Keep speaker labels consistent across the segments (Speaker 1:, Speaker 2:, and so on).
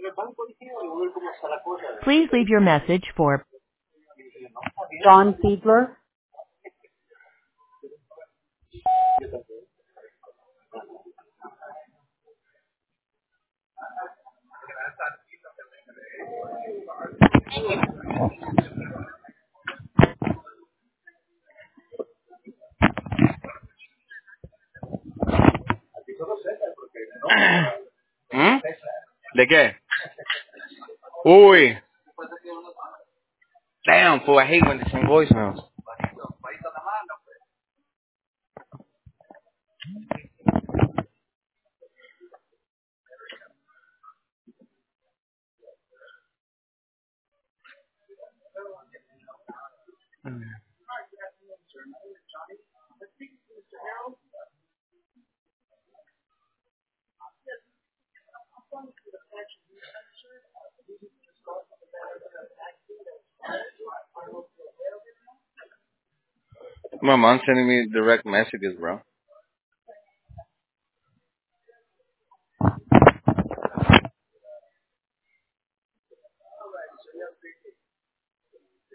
Speaker 1: Please leave your message for
Speaker 2: John Fiedler.
Speaker 3: ¿Mm? ¿De qué? Uy. Damn, fool, I hate when they send voicemails. My mom's sending me direct messages, bro.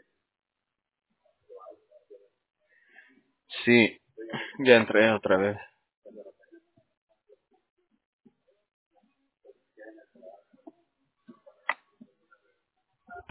Speaker 3: Sí, ya entré otra vez.